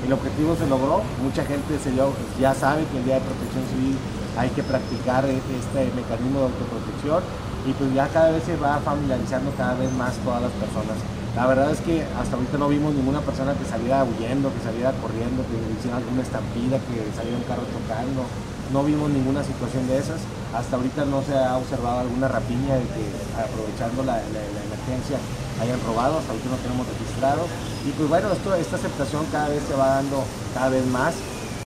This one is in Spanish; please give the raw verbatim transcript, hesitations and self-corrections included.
el objetivo se logró, mucha gente se dio, ya sabe que el Día de Protección Civil hay que practicar este mecanismo de autoprotección y pues ya cada vez se va familiarizando cada vez más todas las personas. La verdad es que hasta ahorita no vimos ninguna persona que saliera huyendo, que saliera corriendo, que hiciera alguna estampida, que saliera un carro chocando. No vimos ninguna situación de esas. Hasta ahorita no se ha observado alguna rapiña de que aprovechando la, la, la emergencia hayan robado. Hasta ahorita no tenemos registrado. Y pues bueno, esto, esta aceptación cada vez se va dando cada vez más.